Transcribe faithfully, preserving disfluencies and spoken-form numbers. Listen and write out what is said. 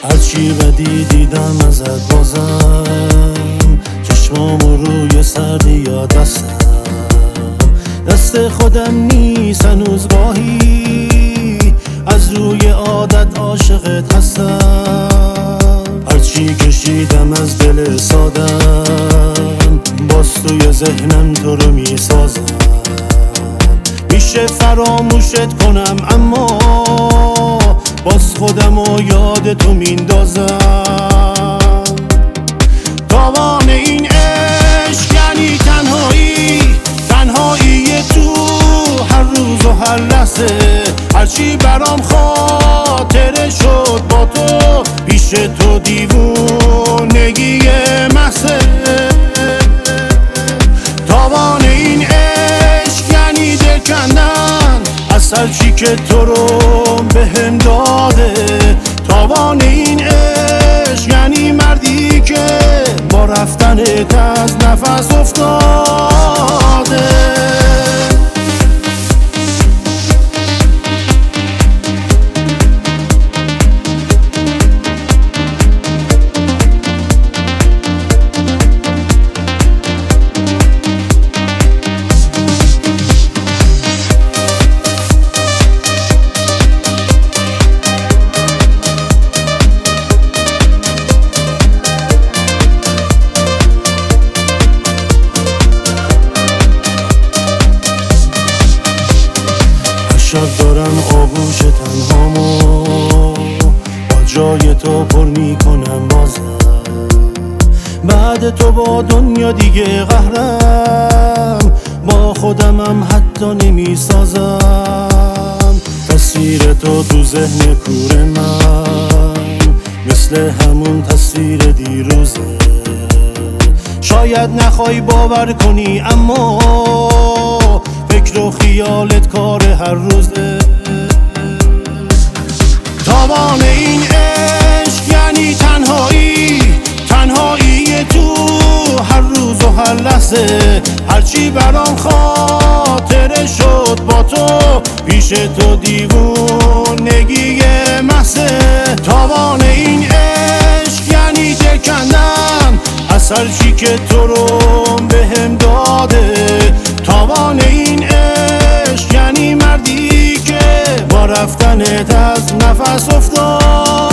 هرچی بدی دیدم ازت بازم، چشمامو روی سردی یا دستم، دست خودم نیست هنوز گاهی از روی عادت عاشقت هستم. هرچی کشیدم از دل سادم، باز توی ذهنم تو رو میسازم. میشه فراموشت کنم اما باز خودم و یاد تو میندازم. تاوان این عشق یعنی تنهایی، تنهایی تو هر روز و هر لحظه. هرچی برام خاطره شد با تو، پیش تو دیوونگی محضه. تاوان این عشق یعنی دل کندن از هرچی که تو رو بهم داده. تاوان این عشق یعنی مردی که با رفتنت از نفس افتاده. شب دارم آغوش تنهامو با جای تو پر میکنم بازم. بعد تو با دنیا دیگه قهرم، با خودمم حتی نمیسازم. تصویر تو تو ذهن کور من مثل همون تصویر دیروزه. شاید نخوای باور کنی اما فکر و خیالت کار هر روزه. تاوان این عشق یعنی تنهایی، تنهایی تو هر روز و هر لحظه. هرچی برام خاطره شد با تو، پیش تو دیوونگی محضه. تاوان این عشق یعنی دل کندن از هرچی که تو رو بهم داده. تاوان این عشق یعنی مردی که با رفتنت از نفس افتاد.